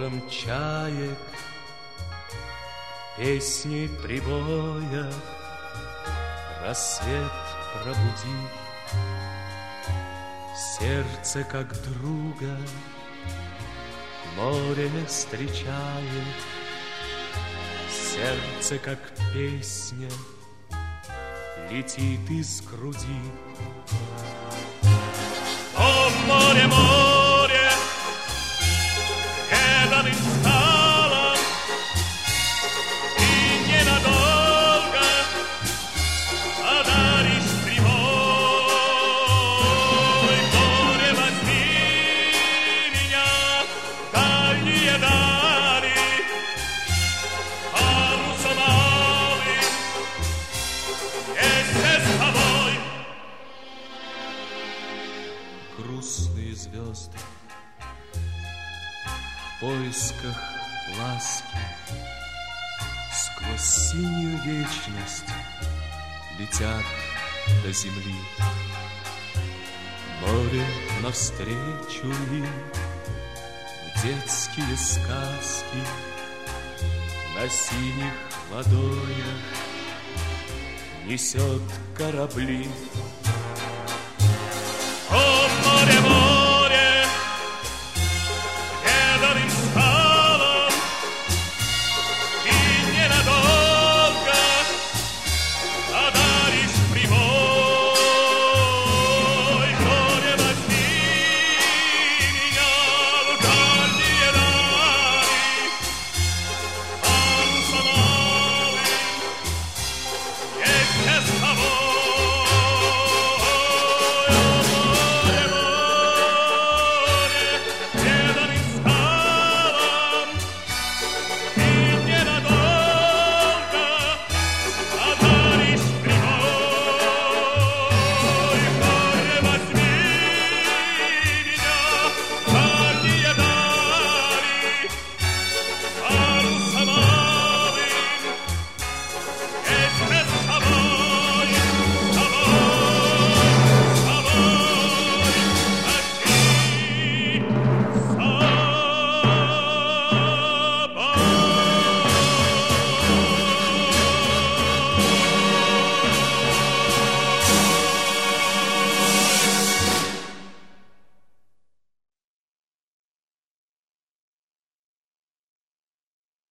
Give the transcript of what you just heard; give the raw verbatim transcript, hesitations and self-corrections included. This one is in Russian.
хором чаек, песни прибоя рассвет пробуди. Сердце, как друга, море встречает, сердце, как песня, летит из груди. О, море, море, это ты стала, и ненадолго подаришь прибой. Море, возьми меня в дальние дали, парусом алым вместе с тобой. Грустные звезды в поисках ласки сквозь синюю вечность летят до земли. Море навстречу им в детские сказки на синих ладонях несет корабли.